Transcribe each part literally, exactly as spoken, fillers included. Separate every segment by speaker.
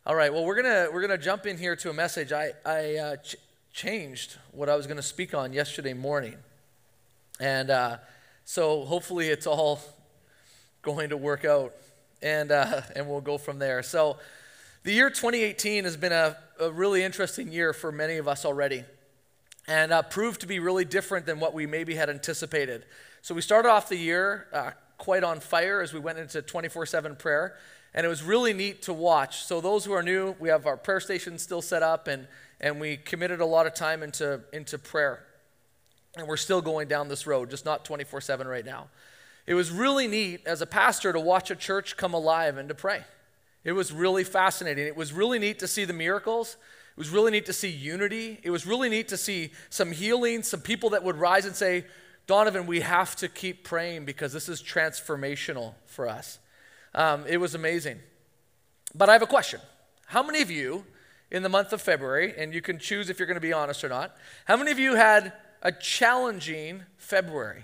Speaker 1: All right, well, we're gonna we're gonna jump in here to a message. I I uh, ch- changed what I was gonna speak on yesterday morning, and uh, so hopefully it's all going to work out, and uh, and we'll go from there. So, the year twenty eighteen has been a, a really interesting year for many of us already, and uh, proved to be really different than what we maybe had anticipated. So we started off the year uh, quite on fire as we went into twenty-four seven prayer. And it was really neat to watch. So those who are new, we have our prayer station still set up, and, and we committed a lot of time into, into prayer. And we're still going down this road, just not twenty-four seven right now. It was really neat as a pastor to watch a church come alive and to pray. It was really fascinating. It was really neat to see the miracles. It was really neat to see unity. It was really neat to see some healing, some people that would rise and say, Donovan, we have to keep praying because this is transformational for us. Um, it was amazing. But I have a question. How many of you in the month of February, and you can choose if you're going to be honest or not, how many of you had a challenging February?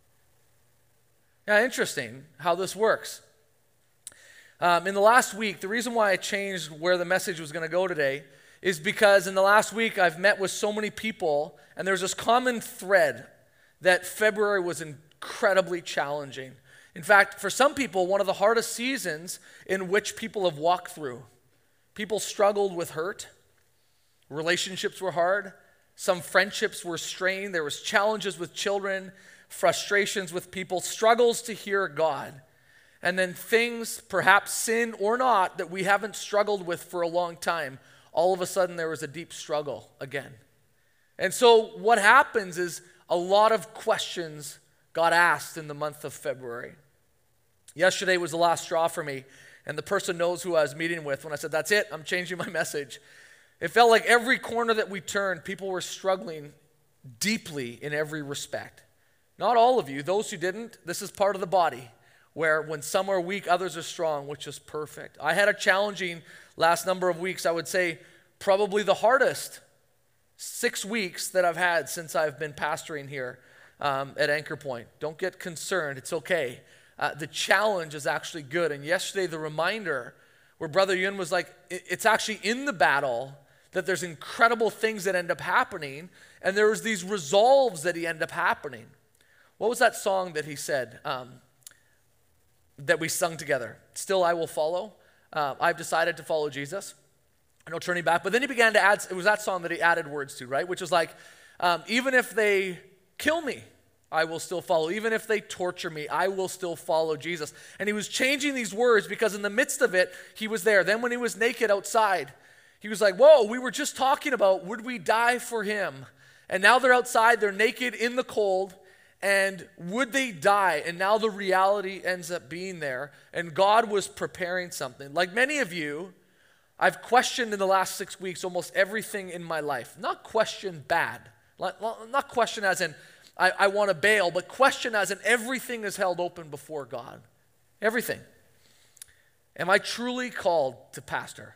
Speaker 1: Yeah, interesting how this works. Um, in the last week, the reason why I changed where the message was going to go today is because in the last week I've met with so many people, and there's this common thread that February was incredibly challenging. In fact, for some people, one of the hardest seasons in which people have walked through. People struggled with hurt. Relationships were hard. Some friendships were strained. There was challenges with children, frustrations with people, struggles to hear God. And then things, perhaps sin or not, that we haven't struggled with for a long time. All of a sudden, there was a deep struggle again. And so what happens is a lot of questions got asked in the month of February. Yesterday was the last straw for me, and the person knows who I was meeting with when I said, that's it, I'm changing my message. It felt like every corner that we turned, people were struggling deeply in every respect. Not all of you, those who didn't, this is part of the body, where when some are weak, others are strong, which is perfect. I had a challenging last number of weeks, I would say probably the hardest six weeks that I've had since I've been pastoring here. Um, at Anchor Point. Don't get concerned. It's okay. Uh, the challenge is actually good. And yesterday, the reminder where Brother Yun was like, it's actually in the battle that there's incredible things that end up happening, and there was these resolves that he end up happening. What was that song that he said um, that we sung together? Still I will follow. Uh, I've decided to follow Jesus. No turning back. But then he began to add, it was that song that he added words to, right? Which was like, um, even if they kill me, I will still follow. Even if they torture me, I will still follow Jesus. And he was changing these words because in the midst of it, he was there. Then when he was naked outside, he was like, whoa, we were just talking about would we die for him? And now they're outside, they're naked in the cold, and would they die? And now the reality ends up being there. And God was preparing something. Like many of you, I've questioned in the last six weeks almost everything in my life. Not question bad. Not question as in, I, I want to bail, but question as in everything is held open before God. Everything. Am I truly called to pastor?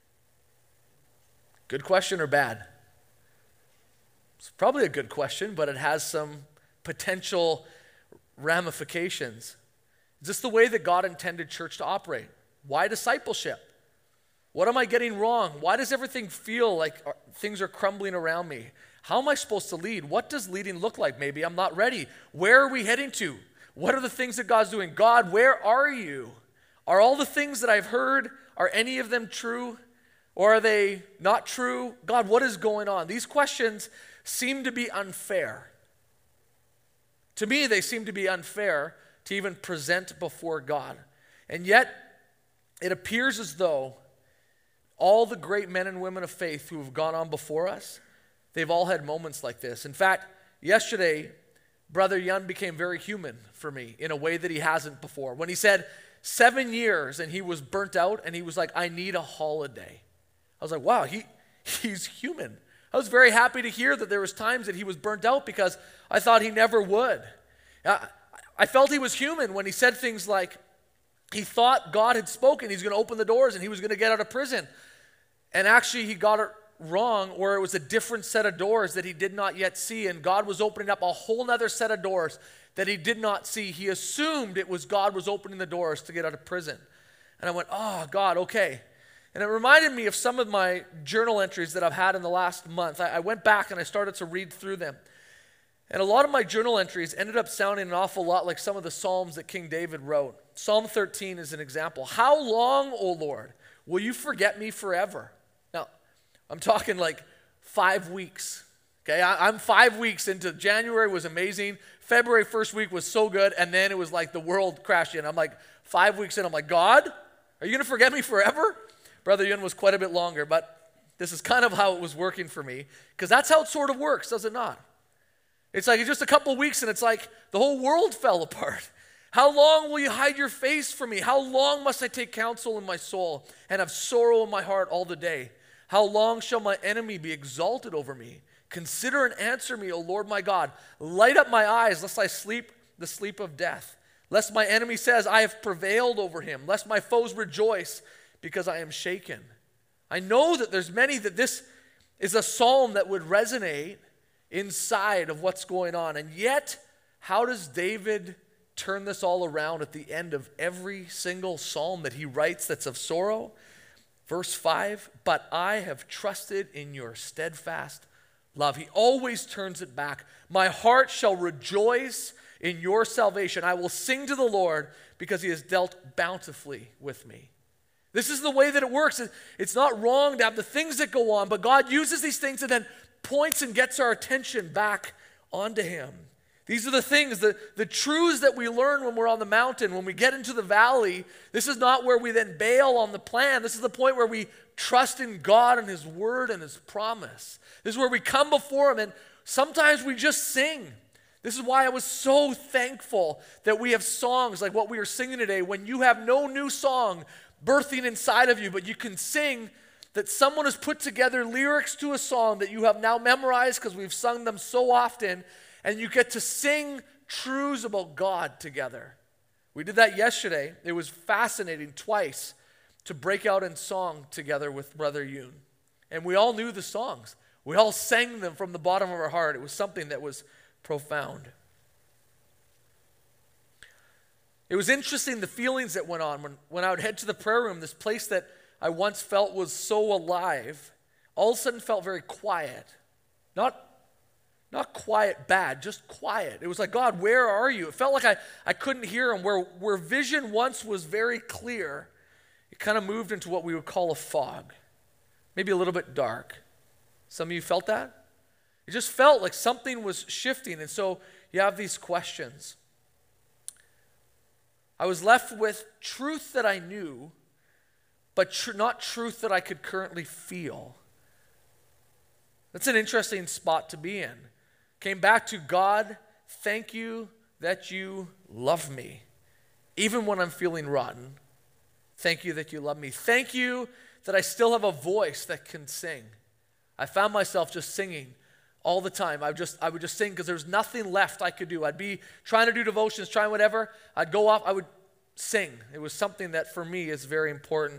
Speaker 1: Good question or bad? It's probably a good question, but it has some potential ramifications. Is this the way that God intended church to operate? Why discipleship? What am I getting wrong? Why does everything feel like things are crumbling around me? How am I supposed to lead? What does leading look like? Maybe I'm not ready. Where are we heading to? What are the things that God's doing? God, where are you? Are all the things that I've heard, are any of them true? Or are they not true? God, what is going on? These questions seem to be unfair. To me, they seem to be unfair to even present before God. And yet, it appears as though all the great men and women of faith who have gone on before us, they've all had moments like this. In fact, yesterday, Brother Yun became very human for me in a way that he hasn't before. When he said seven years and he was burnt out and he was like, I need a holiday. I was like, wow, he, he's human. I was very happy to hear that there was times that he was burnt out because I thought he never would. I, I felt he was human when he said things like, he thought God had spoken, he's going to open the doors and he was going to get out of prison. And actually he got it wrong, or it was a different set of doors that he did not yet see, and God was opening up a whole other set of doors that he did not see. He assumed it was God was opening the doors to get out of prison. And I went, oh, God, okay. And it reminded me of some of my journal entries that I've had in the last month. I, I went back and I started to read through them. And a lot of my journal entries ended up sounding an awful lot like some of the Psalms that King David wrote. Psalm thirteen is an example. How long, O Lord, will you forget me forever? Now, I'm talking like five weeks. Okay, I, I'm five weeks into January was amazing. February first week was so good. And then it was like the world crashed in. I'm like five weeks in. I'm like, God, are you going to forget me forever? Brother Yun was quite a bit longer, but this is kind of how it was working for me, because that's how it sort of works, does it not? It's like it's just a couple weeks and it's like the whole world fell apart. How long will you hide your face from me? How long must I take counsel in my soul and have sorrow in my heart all the day? How long shall my enemy be exalted over me? Consider and answer me, O Lord my God. Light up my eyes, lest I sleep the sleep of death. Lest my enemy says, I have prevailed over him. Lest my foes rejoice, because I am shaken. I know that there's many that this is a psalm that would resonate inside of what's going on. And yet, how does David turn this all around at the end of every single psalm that he writes that's of sorrow? Verse five, but I have trusted in your steadfast love. He always turns it back. My heart shall rejoice in your salvation. I will sing to the Lord because he has dealt bountifully with me. This is the way that it works. It's not wrong to have the things that go on, but God uses these things and then points and gets our attention back onto him. These are the things, the, the truths that we learn when we're on the mountain, when we get into the valley. This is not where we then bail on the plan. This is the point where we trust in God and his word and his promise. This is where we come before him and sometimes we just sing. This is why I was so thankful that we have songs like what we are singing today. When you have no new song birthing inside of you, but you can sing that someone has put together lyrics to a song that you have now memorized because we've sung them so often, and you get to sing truths about God together. We did that yesterday. It was fascinating twice to break out in song together with Brother Yun. And we all knew the songs. We all sang them from the bottom of our heart. It was something that was profound. It was interesting the feelings that went on when, when I would head to the prayer room, this place that I once felt was so alive, all of a sudden felt very quiet. Not, not quiet bad, just quiet. It was like, God, where are you? It felt like I, I couldn't hear him. Where, where vision once was very clear, it kind of moved into what we would call a fog, maybe a little bit dark. Some of you felt that? It just felt like something was shifting, and so you have these questions. I was left with truth that I knew, but tr- not truth that I could currently feel. That's an interesting spot to be in. Came back to God, thank you that you love me, even when I'm feeling rotten. Thank you that you love me. Thank you that I still have a voice that can sing. I found myself just singing all the time. I would just, I would just sing because there was nothing left I could do. I'd be trying to do devotions, trying whatever. I'd go off, I would sing. It was something that for me is very important.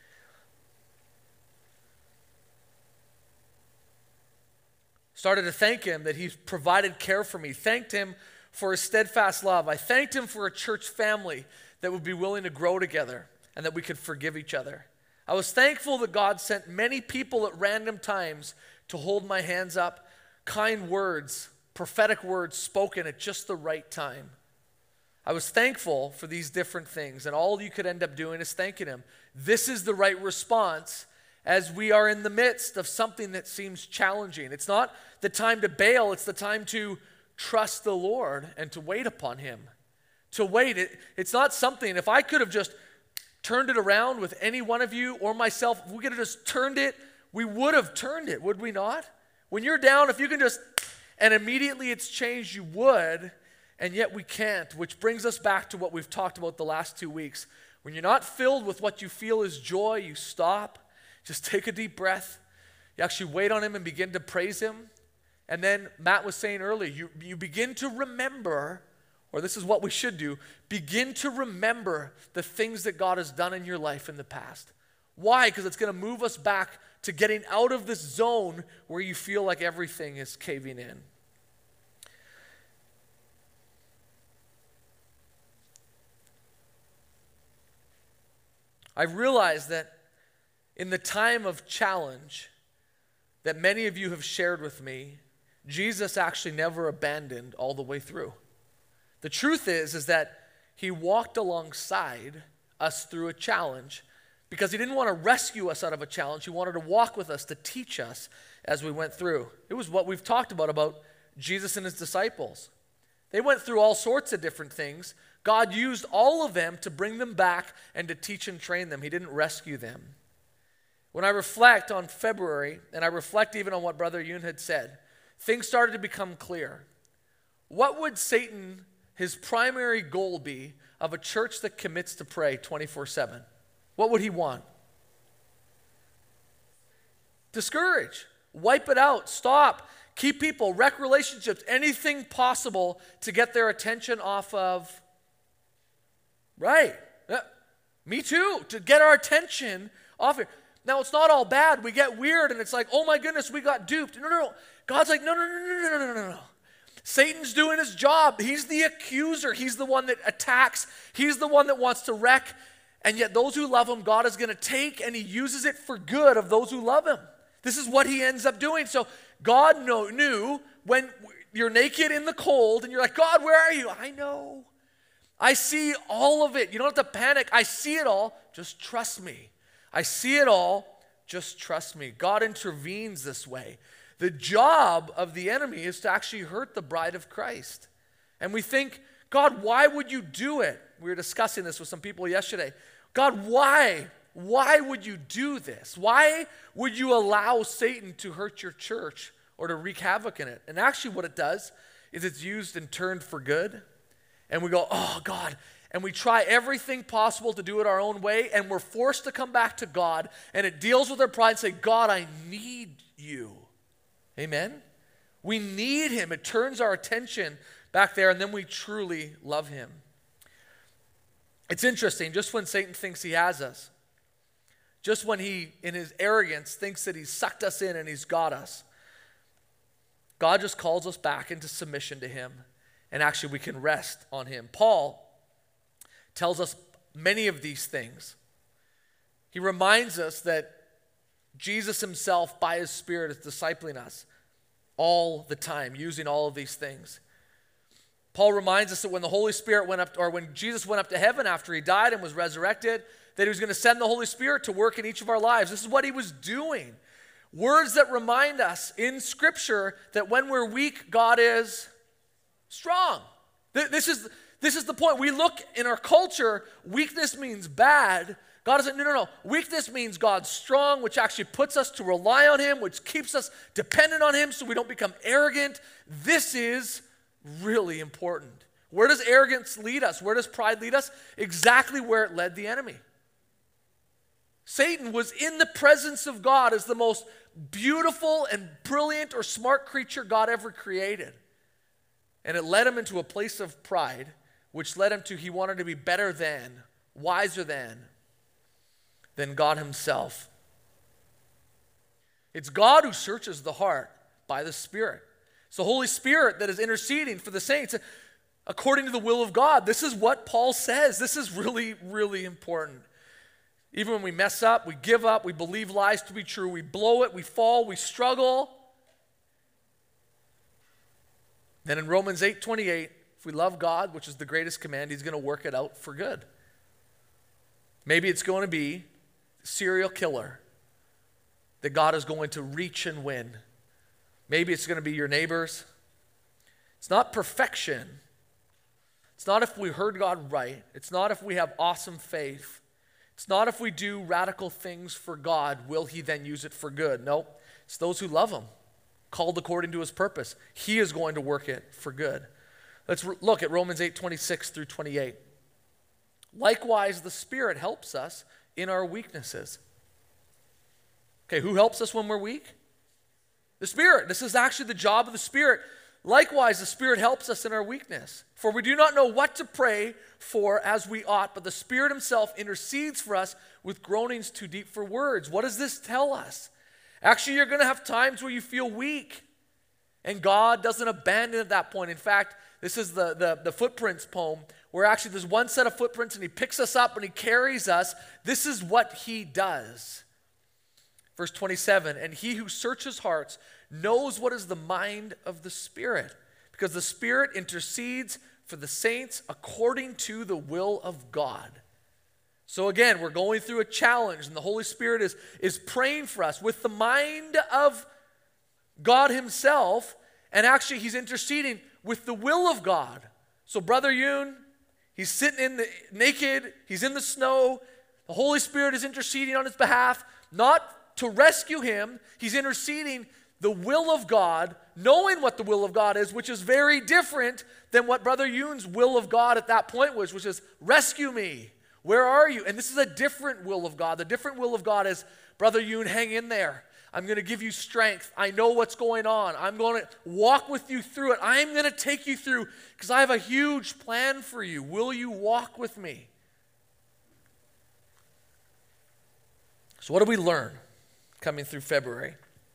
Speaker 1: Started to thank him that he's provided care for me. Thanked him for his steadfast love. I thanked him for a church family that would be willing to grow together and that we could forgive each other. I was thankful that God sent many people at random times to hold my hands up, kind words, prophetic words spoken at just the right time. I was thankful for these different things, and all you could end up doing is thanking him. This is the right response as we are in the midst of something that seems challenging. It's not the time to bail, it's the time to trust the Lord and to wait upon him. To wait, it, it's not something, if I could have just turned it around with any one of you or myself, if we could have just turned it, we would have turned it, would we not? When you're down, if you can just, and immediately it's changed, you would, and yet we can't, which brings us back to what we've talked about the last two weeks. When you're not filled with what you feel is joy, you stop, just take a deep breath, you actually wait on him and begin to praise him. And then Matt was saying earlier, you, you begin to remember, or this is what we should do, begin to remember the things that God has done in your life in the past. Why? Because it's going to move us back to getting out of this zone where you feel like everything is caving in. I realized that in the time of challenge that many of you have shared with me, Jesus actually never abandoned all the way through. The truth is, is that he walked alongside us through a challenge because he didn't want to rescue us out of a challenge. He wanted to walk with us to teach us as we went through. It was what we've talked about, about Jesus and his disciples. They went through all sorts of different things. God used all of them to bring them back and to teach and train them. He didn't rescue them. When I reflect on February, and I reflect even on what Brother Yoon had said, things started to become clear. What would Satan, his primary goal be of a church that commits to pray twenty-four seven? What would he want? Discourage. Wipe it out. Stop. Keep people, wreck relationships, anything possible to get their attention off of, right. Yeah. Me too, to get our attention off it. Now, it's not all bad. We get weird and it's like, oh my goodness, we got duped. No, no, no. God's like, no, no, no, no, no, no, no, no. Satan's doing his job. He's the accuser. He's the one that attacks. He's the one that wants to wreck. And yet those who love him, God is going to take and he uses it for good of those who love him. This is what he ends up doing. So God know, knew when you're naked in the cold and you're like, God, where are you? I know. I see all of it. You don't have to panic. I see it all. Just trust me. I see it all. Just trust me. God intervenes this way. The job of the enemy is to actually hurt the bride of Christ. And we think, God, why would you do it? We were discussing this with some people yesterday. God, why? Why would you do this? Why would you allow Satan to hurt your church or to wreak havoc in it? And actually what it does is it's used and turned for good. And we go, oh, God. And we try everything possible to do it our own way. And we're forced to come back to God. And it deals with our pride and say, God, I need you. Amen? We need him. It turns our attention back there. And then we truly love him. It's interesting. Just when Satan thinks he has us, just when he, in his arrogance, thinks that he's sucked us in and he's got us, God just calls us back into submission to him. And actually we can rest on him. Paul tells us many of these things. He reminds us that Jesus himself, by his Spirit, is discipling us all the time, using all of these things. Paul reminds us that when the Holy Spirit went up, or when Jesus went up to heaven after he died and was resurrected, that he was going to send the Holy Spirit to work in each of our lives. This is what he was doing. Words that remind us in Scripture that when we're weak, God is strong. This is, this is the point. We look in our culture, weakness means bad. God isn't, no, no, no. Weakness means God's strong, which actually puts us to rely on him, which keeps us dependent on him so we don't become arrogant. This is really important. Where does arrogance lead us? Where does pride lead us? Exactly where it led the enemy. Satan was in the presence of God as the most beautiful and brilliant or smart creature God ever created. And it led him into a place of pride, which led him to he wanted to be better than, wiser than, than God himself. It's God who searches the heart by the Spirit. It's the Holy Spirit that is interceding for the saints according to the will of God. This is what Paul says. This is really, really important. Even when we mess up, we give up, we believe lies to be true, we blow it, we fall, we struggle. Then in Romans eight twenty-eight, if we love God, which is the greatest command, he's going to work it out for good. Maybe it's going to be serial killer that God is going to reach and win. Maybe it's going to be your neighbors. It's not perfection. It's not if we heard God right. It's not if we have awesome faith. It's not if we do radical things for God, will he then use it for good? No, it's those who love him, called according to his purpose. He is going to work it for good. Let's re- look at Romans eight twenty-six through twenty-eight. Likewise, the Spirit helps us in our weaknesses. Okay, who helps us when we're weak? The Spirit. This is actually the job of the Spirit. Likewise, the Spirit helps us in our weakness. For we do not know what to pray for as we ought, but the Spirit himself intercedes for us with groanings too deep for words. What does this tell us? Actually, you're going to have times where you feel weak, and God doesn't abandon at that point. In fact, this is the, the, the footprints poem, where actually there's one set of footprints, and he picks us up and he carries us. This is what he does. Verse twenty-seven, and he who searches hearts knows what is the mind of the Spirit, because the Spirit intercedes for the saints according to the will of God. So again, we're going through a challenge, and the Holy Spirit is, is praying for us with the mind of God himself, and actually he's interceding with the will of God. So Brother Yoon, he's sitting in the naked, he's in the snow, the Holy Spirit is interceding on his behalf, not to rescue him, he's interceding the will of God, knowing what the will of God is, which is very different than what Brother Yoon's will of God at that point was, which is rescue me. Where are you? And this is a different will of God. The different will of God is, Brother Yoon, hang in there. I'm going to give you strength. I know what's going on. I'm going to walk with you through it. I'm going to take you through because I have a huge plan for you. Will you walk with me? So what do we learn coming through February?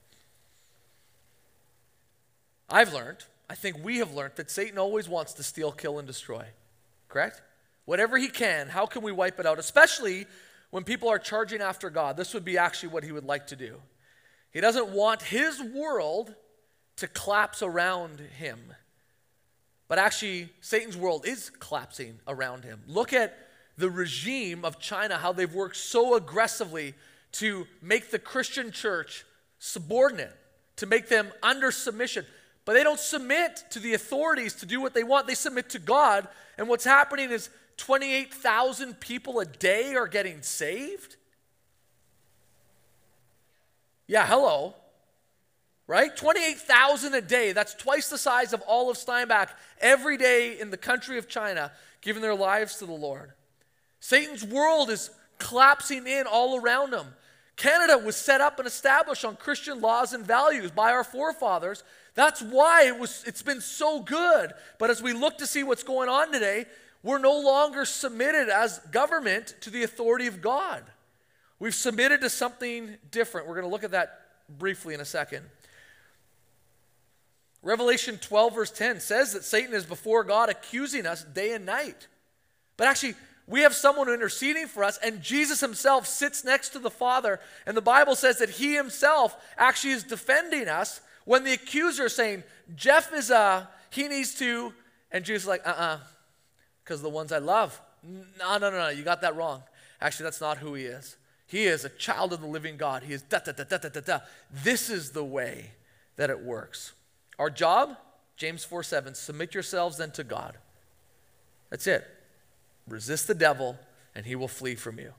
Speaker 1: I've learned, I think we have learned, that Satan always wants to steal, kill, and destroy. Correct? Whatever he can, how can we wipe it out? Especially when people are charging after God. This would be actually what he would like to do. He doesn't want his world to collapse around him. But actually, Satan's world is collapsing around him. Look at the regime of China, how they've worked so aggressively to make the Christian church subordinate, to make them under submission. But they don't submit to the authorities to do what they want. They submit to God. And what's happening is twenty-eight thousand people a day are getting saved. Yeah, hello. Right? twenty-eight thousand a day. That's twice the size of all of Steinbach every day in the country of China, giving their lives to the Lord. Satan's world is collapsing in all around them. Canada was set up and established on Christian laws and values by our forefathers. That's why it was, it's been so good. But as we look to see what's going on today, we're no longer submitted as government to the authority of God. We've submitted to something different. We're going to look at that briefly in a second. Revelation twelve verse ten says that Satan is before God accusing us day and night. But actually, we have someone interceding for us, and Jesus himself sits next to the Father, and the Bible says that he himself actually is defending us when the accuser is saying, Jeff is a, he needs to, and Jesus is like, uh-uh, because the ones I love. No, no, no, no, you got that wrong. Actually, that's not who he is. He is a child of the living God. He is da, da, da, da, da, da, da. This is the way that it works. Our job, James four seven, submit yourselves then to God. That's it. Resist the devil, and he will flee from you.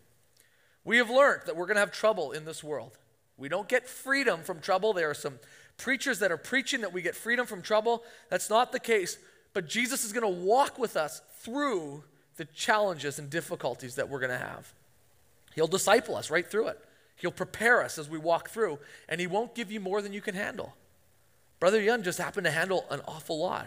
Speaker 1: We have learned that we're going to have trouble in this world. We don't get freedom from trouble. There are some preachers that are preaching that we get freedom from trouble. That's not the case. But Jesus is going to walk with us through the challenges and difficulties that we're going to have. He'll disciple us right through it. He'll prepare us as we walk through, and he won't give you more than you can handle. Brother Young just happened to handle an awful lot,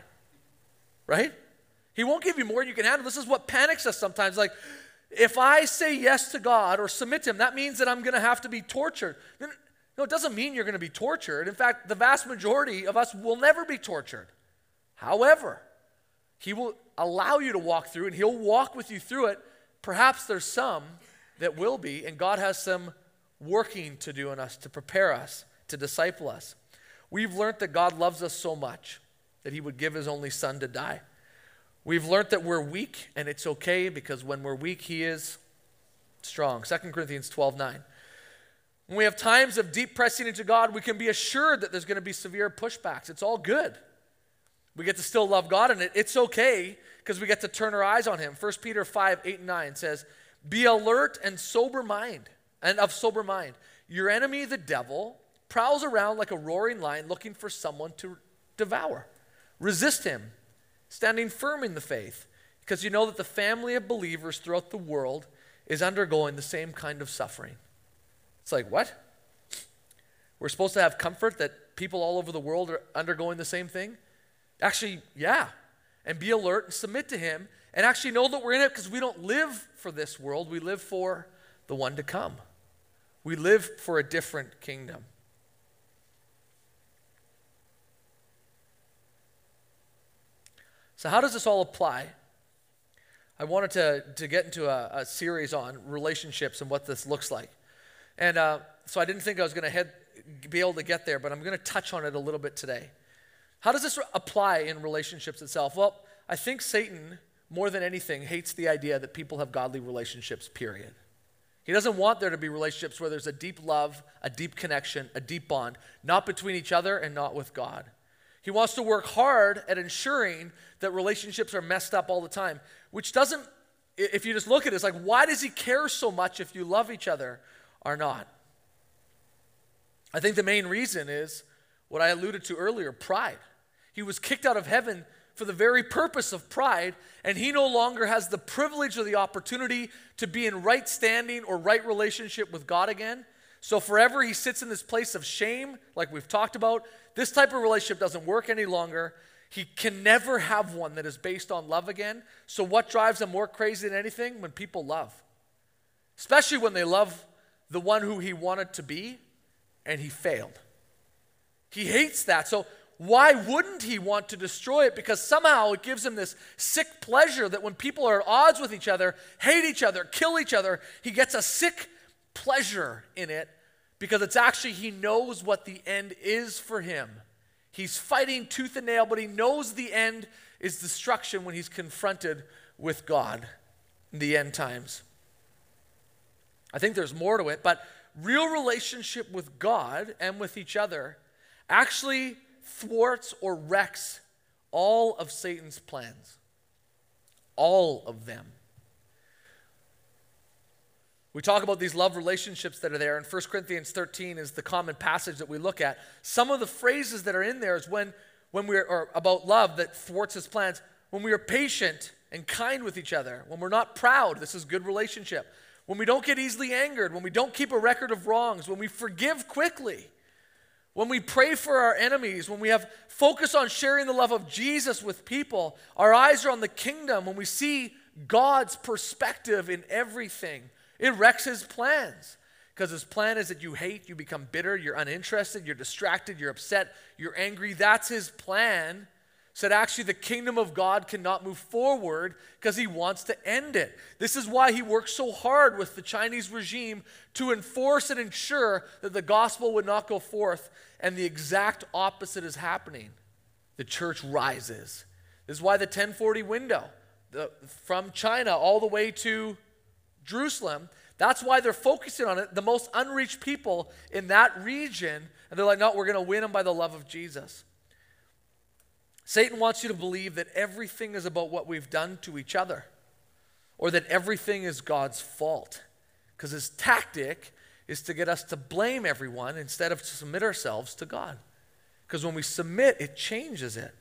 Speaker 1: right? He won't give you more than you can handle. This is what panics us sometimes. Like, if I say yes to God or submit to him, that means that I'm going to have to be tortured. No, it doesn't mean you're going to be tortured. In fact, the vast majority of us will never be tortured. However, he will allow you to walk through, and he'll walk with you through it. Perhaps there's some that will be, and God has some working to do in us to prepare us, to disciple us. We've learned that God loves us so much that he would give his only son to die. We've learned that we're weak, and it's okay because when we're weak, he is strong. Second Corinthians twelve nine. When we have times of deep pressing into God, we can be assured that there's going to be severe pushbacks. It's all good. We get to still love God, and it, it's okay because we get to turn our eyes on him. First Peter five eight and nine says, be alert and sober mind, and of sober mind. Your enemy, the devil, prowls around like a roaring lion looking for someone to devour. Resist him, standing firm in the faith, because you know that the family of believers throughout the world is undergoing the same kind of suffering. It's like, what? We're supposed to have comfort that people all over the world are undergoing the same thing? Actually, yeah. And be alert and submit to him, and actually know that we're in it because we don't live for this world. We live for the one to come. We live for a different kingdom. So how does this all apply? I wanted to, to get into a, a series on relationships and what this looks like. And uh, so I didn't think I was going to head be able to get there, but I'm going to touch on it a little bit today. How does this apply in relationships itself? Well, I think Satan, more than anything, hates the idea that people have godly relationships, period. He doesn't want there to be relationships where there's a deep love, a deep connection, a deep bond, not between each other and not with God. He wants to work hard at ensuring that relationships are messed up all the time, which doesn't, if you just look at it, it's like, why does he care so much if you love each other or not? I think the main reason is what I alluded to earlier, pride. He was kicked out of heaven for the very purpose of pride, and he no longer has the privilege or the opportunity to be in right standing or right relationship with God again. So forever he sits in this place of shame, like we've talked about. This type of relationship doesn't work any longer. He can never have one that is based on love again. So what drives him more crazy than anything? When people love. Especially when they love the one who he wanted to be, and he failed. He hates that. So why wouldn't he want to destroy it? Because somehow it gives him this sick pleasure that when people are at odds with each other, hate each other, kill each other, he gets a sick pleasure in it because it's actually, he knows what the end is for him. He's fighting tooth and nail, but he knows the end is destruction when he's confronted with God in the end times. I think there's more to it, but real relationship with God and with each other actually thwarts or wrecks all of Satan's plans. All of them. We talk about these love relationships that are there, and First Corinthians thirteen is the common passage that we look at. Some of the phrases that are in there is when, when we're, or about love that thwarts his plans, when we are patient and kind with each other, when we're not proud, this is good relationship. When we don't get easily angered, when we don't keep a record of wrongs, when we forgive quickly, when we pray for our enemies, when we have focus on sharing the love of Jesus with people, our eyes are on the kingdom, when we see God's perspective in everything, it wrecks his plans. Because his plan is that you hate, you become bitter, you're uninterested, you're distracted, you're upset, you're angry. That's his plan. So that actually the kingdom of God cannot move forward because he wants to end it. This is why he works so hard with the Chinese regime to enforce and ensure that the gospel would not go forth, and the exact opposite is happening. The church rises. This is why the ten forty window, the, from China all the way to Jerusalem, that's why they're focusing on it, the most unreached people in that region, and they're like, no, we're going to win them by the love of Jesus. Satan wants you to believe that everything is about what we've done to each other, or that everything is God's fault, because his tactic is to get us to blame everyone instead of to submit ourselves to God. Because when we submit, it changes it.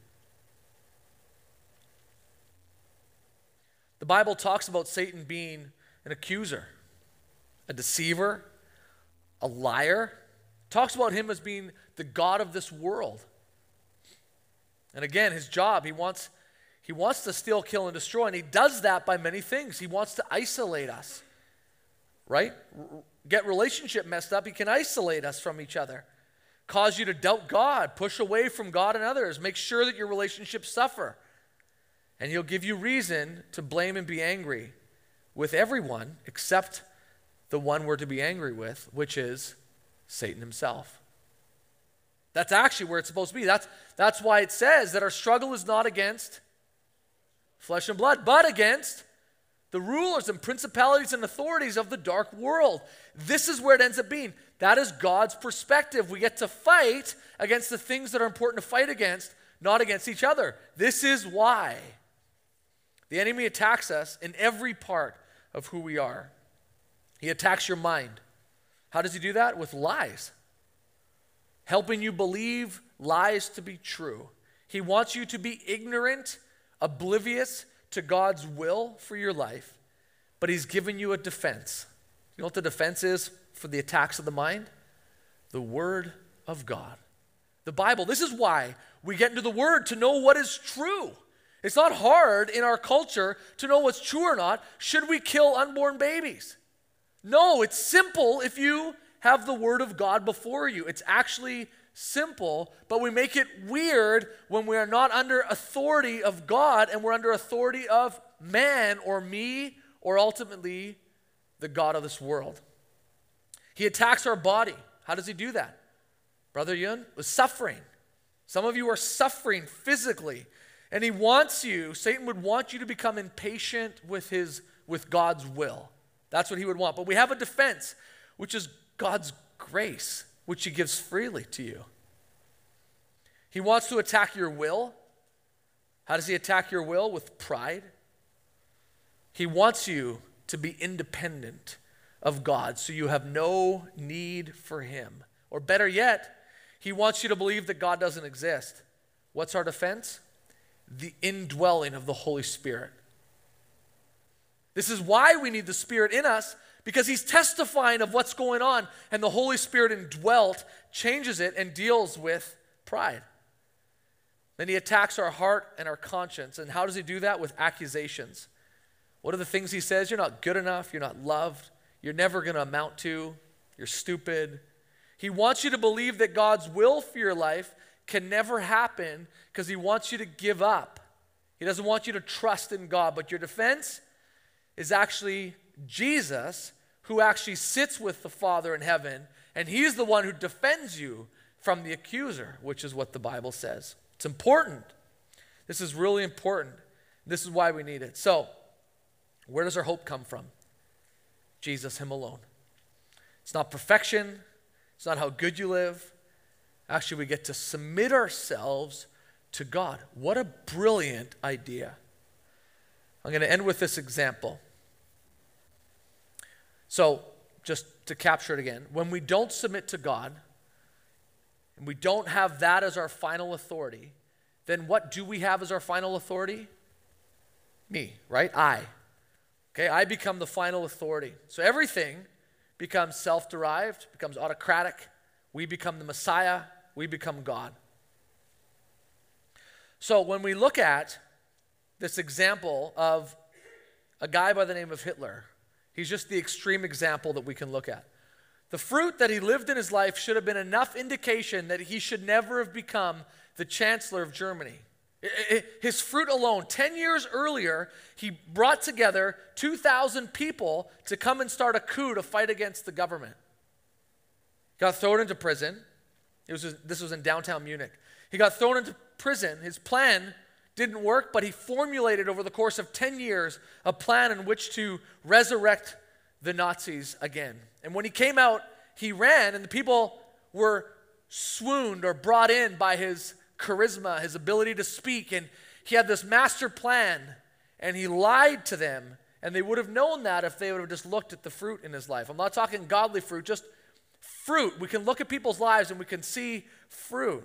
Speaker 1: The Bible talks about Satan being an accuser, a deceiver, a liar. It talks about him as being the god of this world. And again, his job, he wants, he wants to steal, kill, and destroy, and he does that by many things. He wants to isolate us, right? Get relationship messed up. He can isolate us from each other, cause you to doubt God, push away from God and others, make sure that your relationships suffer. And he'll give you reason to blame and be angry with everyone except the one we're to be angry with, which is Satan himself. That's actually where it's supposed to be. That's, that's why it says that our struggle is not against flesh and blood, but against the rulers and principalities and authorities of the dark world. This is where it ends up being. That is God's perspective. We get to fight against the things that are important to fight against, not against each other. This is why the enemy attacks us in every part of who we are. He attacks your mind. How does he do that? With lies. Helping you believe lies to be true. He wants you to be ignorant, oblivious to God's will for your life, but he's given you a defense. You know what the defense is for the attacks of the mind? The Word of God. The Bible. This is why we get into the Word, to know what is true. It's not hard in our culture to know what's true or not. Should we kill unborn babies? No, it's simple if you have the Word of God before you. It's actually simple, but we make it weird when we are not under authority of God and we're under authority of man or me or ultimately the God of this world. He attacks our body. How does he do that? Brother Yun, with suffering. Some of you are suffering physically, and he wants you, Satan would want you to become impatient with his, with God's will. That's what he would want. But we have a defense, which is God's grace, which he gives freely to you. He wants to attack your will. How does he attack your will? With pride. He wants you to be independent of God, so you have no need for him. Or better yet, he wants you to believe that God doesn't exist. What's our defense? The indwelling of the Holy Spirit. This is why we need the Spirit in us, because he's testifying of what's going on, and the Holy Spirit indwelt changes it and deals with pride. Then he attacks our heart and our conscience. And how does he do that? With accusations. What are the things he says? You're not good enough. You're not loved. You're never going to amount to. You're stupid. He wants you to believe that God's will for your life can never happen because he wants you to give up. He doesn't want you to trust in God. But your defense is actually Jesus, who actually sits with the Father in heaven, and he's the one who defends you from the accuser, which is what the Bible says. It's important. This is really important. This is why we need it. So, where does our hope come from? Jesus, him alone. It's not perfection. It's not how good you live. Actually, we get to submit ourselves to God. What a brilliant idea. I'm going to end with this example. So, just to capture it again, when we don't submit to God, and we don't have that as our final authority, then what do we have as our final authority? Me, right? I. Okay, I become the final authority. So everything becomes self-derived, becomes autocratic. We become the Messiah. We become God. So when we look at this example of a guy by the name of Hitler, he's just the extreme example that we can look at. The fruit that he lived in his life should have been enough indication that he should never have become the Chancellor of Germany. His fruit alone, ten years earlier, he brought together two thousand people to come and start a coup to fight against the government. Got thrown into prison. It was, this was in downtown Munich. He got thrown into prison. His plan didn't work, but he formulated over the course of ten years a plan in which to resurrect the Nazis again. And when he came out, he ran, and the people were swooned or brought in by his charisma, his ability to speak, and he had this master plan, and he lied to them, and they would have known that if they would have just looked at the fruit in his life. I'm not talking godly fruit, just fruit. We can look at people's lives and we can see fruit.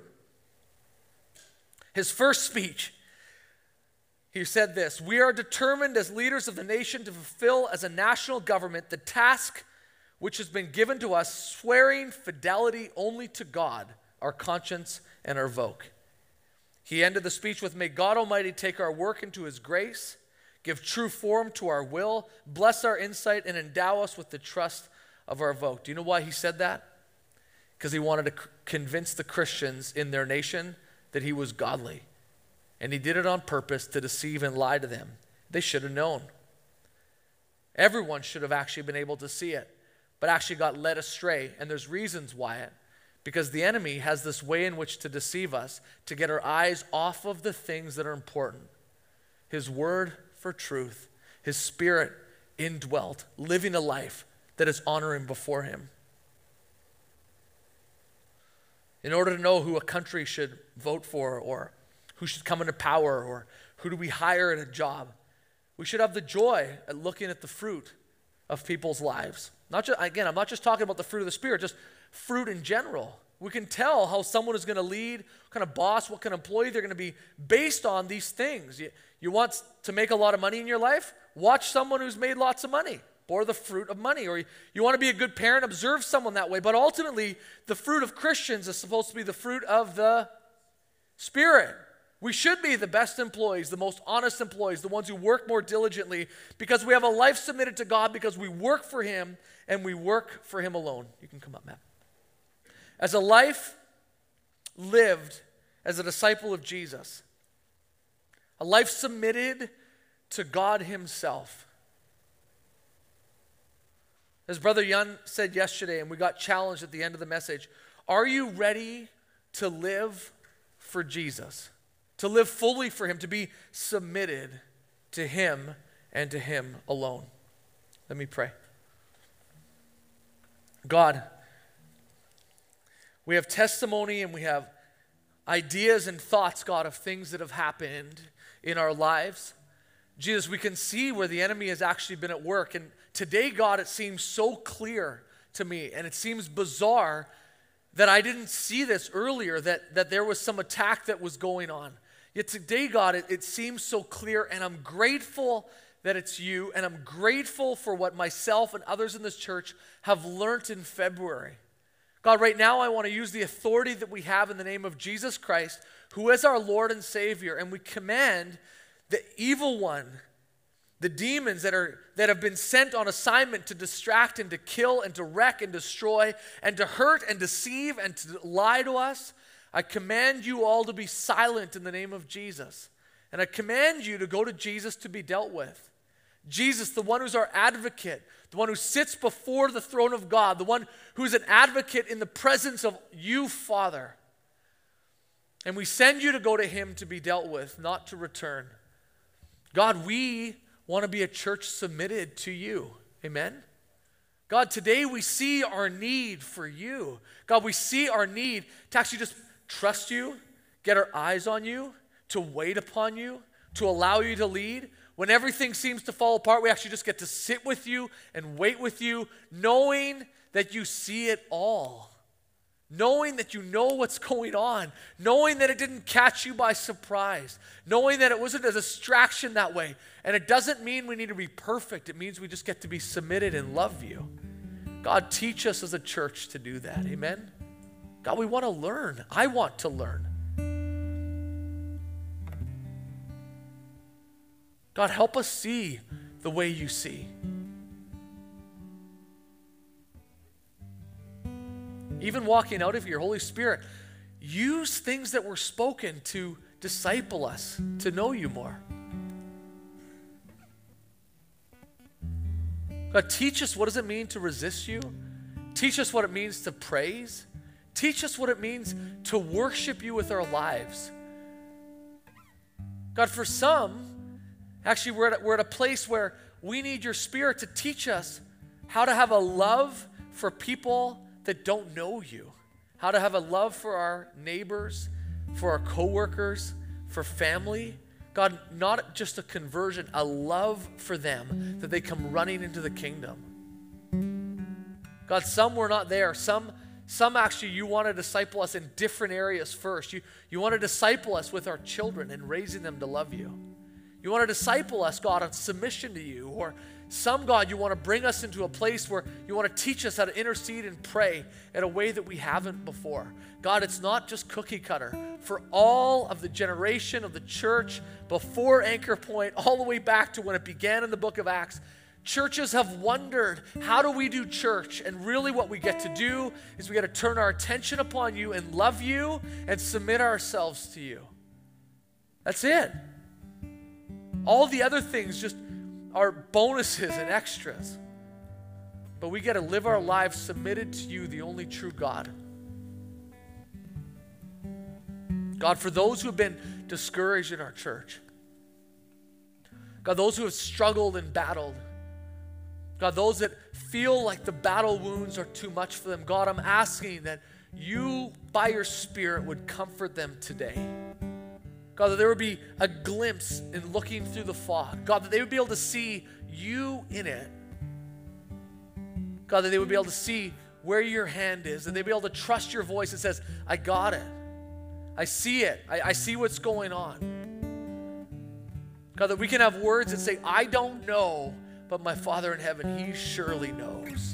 Speaker 1: His first speech, he said this: "We are determined as leaders of the nation to fulfill as a national government the task which has been given to us, swearing fidelity only to God, our conscience, and our vote." He ended the speech with, "May God Almighty take our work into his grace, give true form to our will, bless our insight, and endow us with the trust of our vote." Do you know why he said that? Because he wanted to c- convince the Christians in their nation that he was godly. And he did it on purpose to deceive and lie to them. They should have known. Everyone should have actually been able to see it, but actually got led astray. And there's reasons why it. Because the enemy has this way in which to deceive us, to get our eyes off of the things that are important. His word for truth, his spirit indwelt, living a life that is honoring before him. In order to know who a country should vote for, or who should come into power, or who do we hire at a job, we should have the joy at looking at the fruit of people's lives. Not just, again, I'm not just talking about the fruit of the Spirit, just fruit in general. We can tell how someone is going to lead, what kind of boss, what kind of employee they're going to be based on these things. You, you want to make a lot of money in your life? Watch someone who's made lots of money. Or the fruit of money. Or you, you want to be a good parent? Observe someone that way. But ultimately, the fruit of Christians is supposed to be the fruit of the Spirit. We should be the best employees, the most honest employees, the ones who work more diligently, because we have a life submitted to God, because we work for him and we work for him alone. You can come up, Matt. As a life lived as a disciple of Jesus, a life submitted to God himself. As Brother Yun said yesterday, and we got challenged at the end of the message, are you ready to live for Jesus? To live fully for him, to be submitted to him and to him alone? Let me pray. God, we have testimony and we have ideas and thoughts, God, of things that have happened in our lives. Jesus, we can see where the enemy has actually been at work. And today, God, it seems so clear to me, and it seems bizarre that I didn't see this earlier, that, that there was some attack that was going on. Yet today, God, it, it seems so clear, and I'm grateful that it's you, and I'm grateful for what myself and others in this church have learned in February. God, right now I want to use the authority that we have in the name of Jesus Christ, who is our Lord and Savior, and we command the evil one, the demons that are that have been sent on assignment to distract and to kill and to wreck and destroy and to hurt and deceive and to lie to us. I command you all to be silent in the name of Jesus. And I command you to go to Jesus to be dealt with. Jesus, the one who's our advocate, the one who sits before the throne of God, the one who's an advocate in the presence of you, Father. And we send you to go to him to be dealt with, not to return. God, we want to be a church submitted to you. Amen? God, today we see our need for you. God, we see our need to actually just trust you, get our eyes on you, to wait upon you, to allow you to lead. When everything seems to fall apart, we actually just get to sit with you and wait with you, knowing that you see it all. Knowing that you know what's going on, knowing that it didn't catch you by surprise, knowing that it wasn't a distraction that way. And it doesn't mean we need to be perfect. It means we just get to be submitted and love you. God, teach us as a church to do that. Amen? God, we want to learn. I want to learn. God, help us see the way you see. Even walking out of here, Holy Spirit, use things that were spoken to disciple us, to know you more. God, teach us what does it mean to resist you. Teach us what it means to praise. Teach us what it means to worship you with our lives. God, for some, actually we're at, we're at a place where we need your Spirit to teach us how to have a love for people that don't know you, how to have a love for our neighbors, for our coworkers, for family. God, not just a conversion, a love for them that they come running into the kingdom. God, some were not there. Some, some actually you want to disciple us in different areas first. You, you want to disciple us with our children and raising them to love you. You want to disciple us, God, on submission to you. Or some, God, you want to bring us into a place where you want to teach us how to intercede and pray in a way that we haven't before. God, it's not just cookie cutter. For all of the generation of the church before Anchor Point, all the way back to when it began in the book of Acts, churches have wondered, how do we do church? And really what we get to do is we get to turn our attention upon you and love you and submit ourselves to you. That's it. All the other things just are bonuses and extras. But we get to live our lives submitted to you, the only true God. God, for those who have been discouraged in our church, God, those who have struggled and battled, God, those that feel like the battle wounds are too much for them, God, I'm asking that you, by your Spirit, would comfort them today. God, that there would be a glimpse in looking through the fog. God, that they would be able to see you in it. God, that they would be able to see where your hand is, and they'd be able to trust your voice that says, I got it. I see it. I, I see what's going on. God, that we can have words that say, I don't know, but my Father in heaven, he surely knows.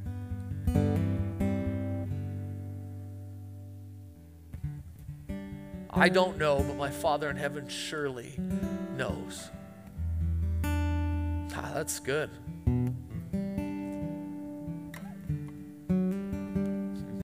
Speaker 1: I don't know, but my Father in heaven surely knows. Ah, that's good.